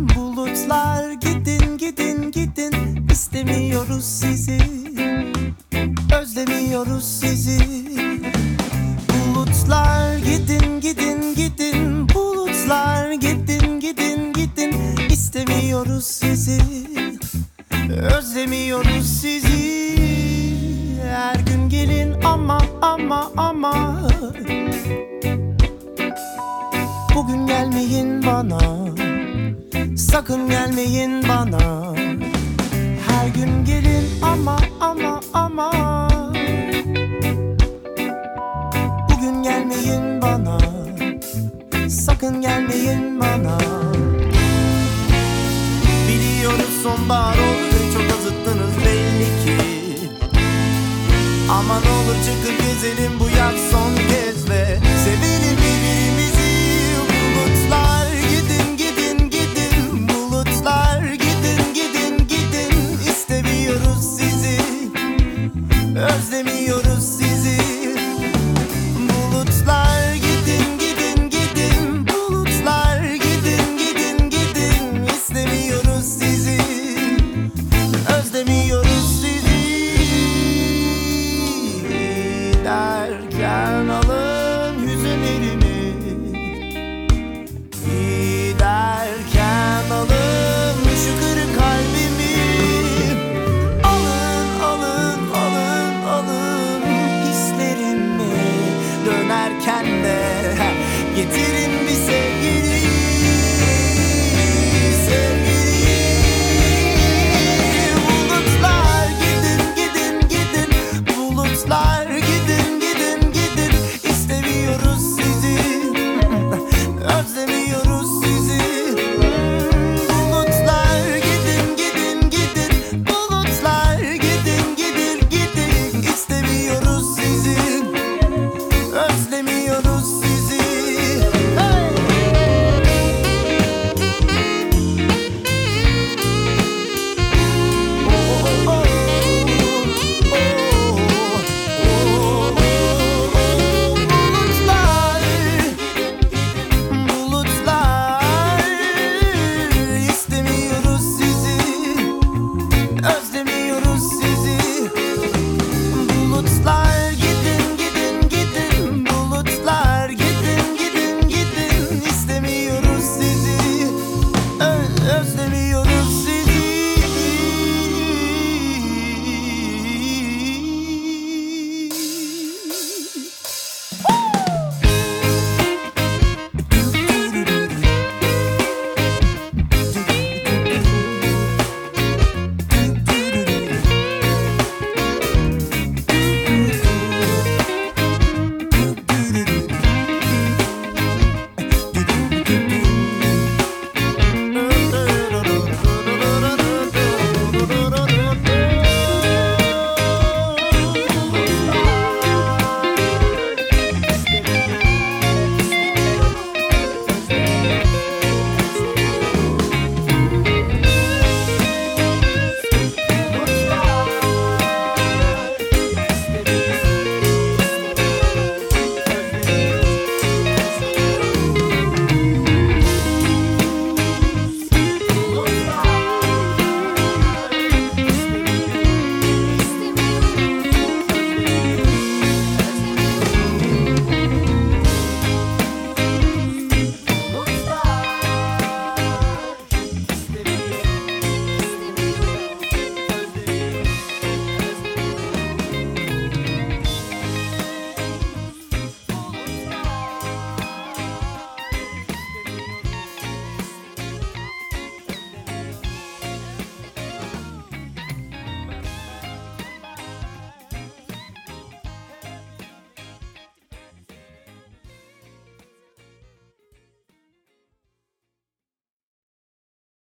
Bulutlar gidin gidin gidin, İstemiyoruz sizi, özlemiyoruz sizi. Bulutlar gidin gidin gidin, bulutlar gidin gidin gidin, İstemiyoruz sizi, özlemiyoruz sizi. Her gün gelin ama ama bugün gelmeyin bana, sakın gelmeyin bana. Her gün gelin ama bugün gelmeyin bana, sakın gelmeyin bana. Biliyoruz sonbahar oldu, çok azıttınız belli ki. Ama ne olur çıkıp gezelim bu yaz son.